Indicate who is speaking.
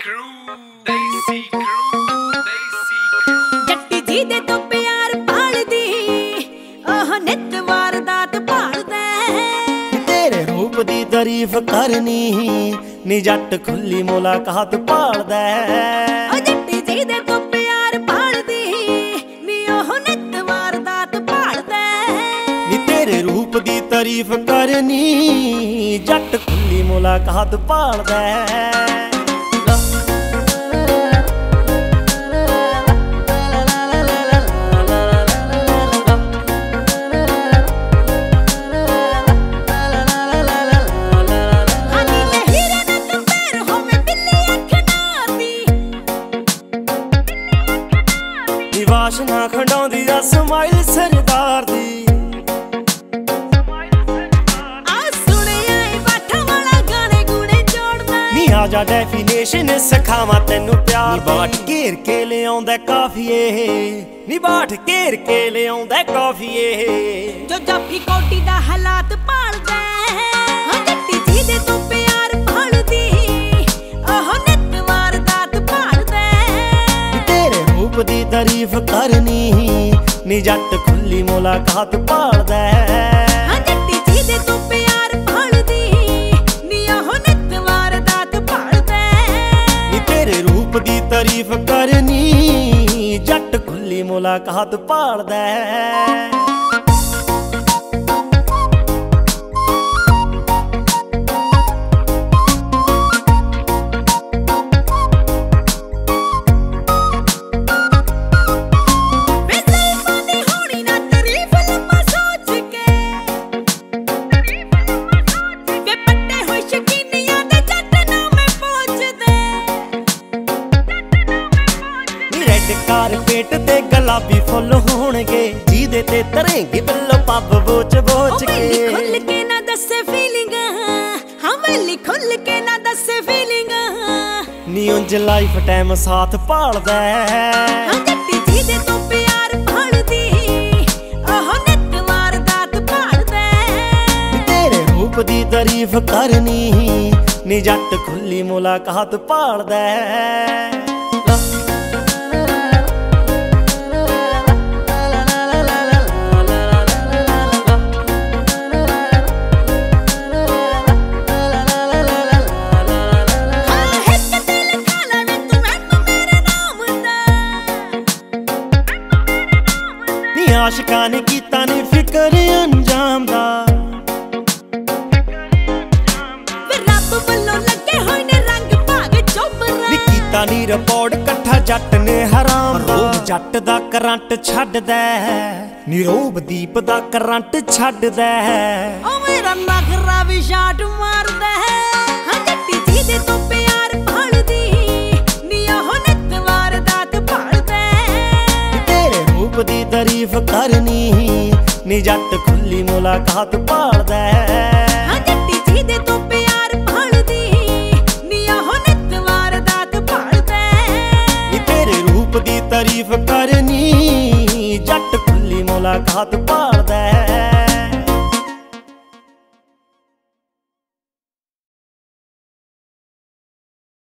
Speaker 1: ਜੱਟੀ ਜੀ ਦੇ ਤੋਂ ਪਿਆਰ ਭਾਲਦੀ ਉਹ ਨਿੱਤ ਵਾਰਦਾਤ ਭਾਲਦਾ
Speaker 2: ਤੇਰੇ ਰੂਪ ਦੀ ਤਾਰੀਫ ਕਰਨੀ ਨੀ ਜੱਟ ਖੁੱਲੀ ਮੁਲਾਕਾਤ ਭਾਲਦਾ
Speaker 1: ਉਹ ਜੱਟੀ ਜੀ ਦੇ ਤੋਂ ਪਿਆਰ ਭਾਲਦੀ ਨੀ ਉਹ ਨਿੱਤ ਵਾਰਦਾਤ ਭਾਲਦਾ
Speaker 2: ਨੀ ਤੇਰੇ ਰੂਪ ਦੀ ਤਾਰੀਫ ਕਰਨੀ ਜੱਟ ਖੁੱਲੀ ਮੁਲਾਕਾਤ ਭਾਲਦਾ ਵਾਸ਼ਨਾ ਖੰਡਾਉਂਦੀ ਆ ਸਮਾਈਲ ਸਰਦਾਰ ਦੀ
Speaker 1: ਆ ਸੁਣਿਆ ਏ ਬਾਠਾਂ ਵਾਲਾ ਗਾਣੇ ਗੁਣੇ ਜੋੜਦਾ
Speaker 2: ਨੀ ਆ ਜਾ ਡੈਫੀਨੇਸ਼ਨ ਸਿਖਾਵਾਂ ਤੈਨੂੰ ਪਿਆਰ ਨੀ ਬਾਠ ਘੇਰ ਕੇ ਲਿਆਉਂਦਾ ਕਾਫੀਏ ਨੀ ਬਾਠ ਘੇਰ ਕੇ ਲਿਆਉਂਦਾ ਕਾਫੀਏ
Speaker 1: ਜੋ ਜਾਫੀ ਕੋਟੀ ਦਾ ਹਾਲਾਤ ਭਾਲਦਾ ਹਾਂ ਜੱਟੀ ਜੀ ਦੇ ਤੋਂ ਪਿਆਰ ਭਾਲਦੀ ਉਹ ਨਿੱਤ ਵਾਰਦਾਤ ਭਾਲਦਾ
Speaker 2: ਤੇਰੇ ਰੂਪ ਦੀ ਤਾਰੀਫ ਕਰਨੀ ਨੀ ਜੱਟ ਖੁੱਲੀ ਮੁਲਾਕਾਤ ਭਾਲਦਾ
Speaker 1: ਹਾਂ ਜੱਟੀ ਜੀ ਦੇ ਤੋਂ ਪਿਆਰ ਭਾਲਦੀ ਨੀ ਉਹ ਨਿੱਤ ਵਾਰਦਾਤ ਭਾਲਦਾ
Speaker 2: ਨੀ ਤੇਰੇ ਰੂਪ ਦੀ ਤਾਰੀਫ ਕਰਨੀ ਜੱਟ ਖੁੱਲੀ ਮੁਲਾਕਾਤ ਭਾਲਦਾ ਕਾਰਪੇਟ ਤੇ ਗੁਲਾਬੀ ਫੁੱਲ ਹੋਣਗੇ ਜਿਹਦੇ ਤੇ ਤਰੇਂਗੇ ਬਿੱਲੋ ਪੱਬ ਬੋਚ ਬੋਚ ਕੇ
Speaker 1: ਖੁੱਲ ਕੇ ਨਾ ਦੱਸੇ ਫੀਲਿੰਗ ਹਾਂ ਮੈਨੂੰ ਖੁੱਲ ਕੇ ਨਾ ਦੱਸੇ ਫੀਲਿੰਗ
Speaker 2: ਨੀ ਉਂਝ ਲਾਈਫ ਟਾਈਮ ਸਾਥ ਭਾਲਦਾ
Speaker 1: ਹਾਂ ਜੱਟੀ ਜੀ ਦੇ ਤੋਂ ਪਿਆਰ ਭਾਲਦੀ ਉਹ ਨਿੱਤ ਵਾਰਦਾਤ ਭਾਲਦਾ
Speaker 2: ਤੇਰੇ ਰੂਪ ਦੀ ਤਾਰੀਫ ਕਰਨੀ ਨੀ ਜੱਟ ਖੁੱਲੀ ਮੁਲਾਕਾਤ ਭਾਲਦਾ ਆਸ਼ਕਾਂ ਨੇ ਕੀਤਾ ਨੀ ਫਿਕਰ ਅੰਜਾਮ ਦਾ
Speaker 1: ਰੱਬ ਵੱਲੋਂ ਲੱਗੇ ਹੋਏ ਨੇ ਰੰਗ ਭਾਗ ਚੋਬਰਾ
Speaker 2: ਨੀ ਕੀਤਾ ਨੀ ਰਿਪੋਰਟ ਇਕੱਠਾ ਜੱਟ ਨੇ ਹਰਾਮ ਦਾ ਰੋਬ ਜੱਟ ਦਾ ਕਰੰਟ ਛੱਡਦਾ ਨੀ ਰੋਬ ਦੀਪ ਦਾ ਕਰੰਟ ਛੱਡਦਾ
Speaker 1: ਓ ਮੇਰਾ ਨਖਰਾ ਵੀ ਸ਼ਾਟ ਮਾਰਦਾ ਹਾਂ ਜੱਟੀ ਜੀ ਦੇ ਤੋਂ ਪਿਆਰ ਭਾਲਦੀ ਨੀ ਉਹ ਨਿੱਤ ਵਾਰਦਾਤ ਭਾਲਦਾ
Speaker 2: ਤੇਰੇ ਰੂਪ ਦੀ ਤਾਰੀਫ ਕਰਨੀ ਨੀ ਜੱਟ ਖੁੱਲੀ ਮੁਲਾਕਾਤ ਭਾਲਦਾ
Speaker 1: ਹਾਂ ਜੱਟੀ ਜੀ ਦੇ ਤੋਂ ਪਿਆਰ ਭਾਲਦੀ ਨੀ ਉਹ ਨਿੱਤ ਵਾਰਦਾਤ ਭਾਲਦਾ
Speaker 2: ਨੀ ਤੇਰੇ ਰੂਪ ਦੀ ਤਾਰੀਫ ਕਰਨੀ ਜੱਟ ਖੁੱਲੀ ਮੁਲਾਕਾਤ ਭਾਲਦਾ